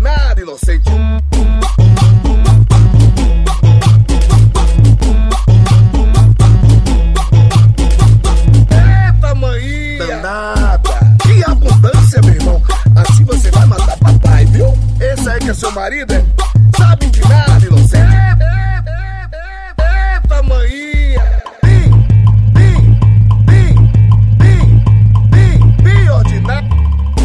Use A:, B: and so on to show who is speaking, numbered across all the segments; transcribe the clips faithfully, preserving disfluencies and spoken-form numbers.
A: nada, inocente. Eita, maninha danada, que abundância, meu irmão. Assim você vai matar papai, viu? Esse aí que é seu marido, é? Sabe de nada, inocente. Eita, maninha. Bim, bim, bim, bim, bim, bim ordinário.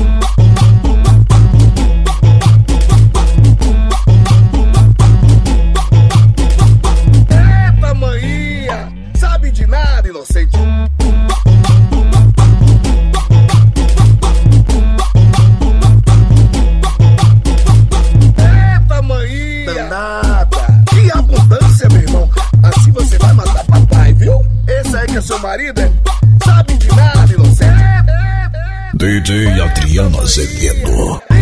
A: Eita, maninha, sabe de nada, inocente. Que abundância, meu irmão. Assim você vai matar papai, viu? Esse aí que é seu marido, é? Sabe de nada, inocente.
B: D J Adriano Azevedo.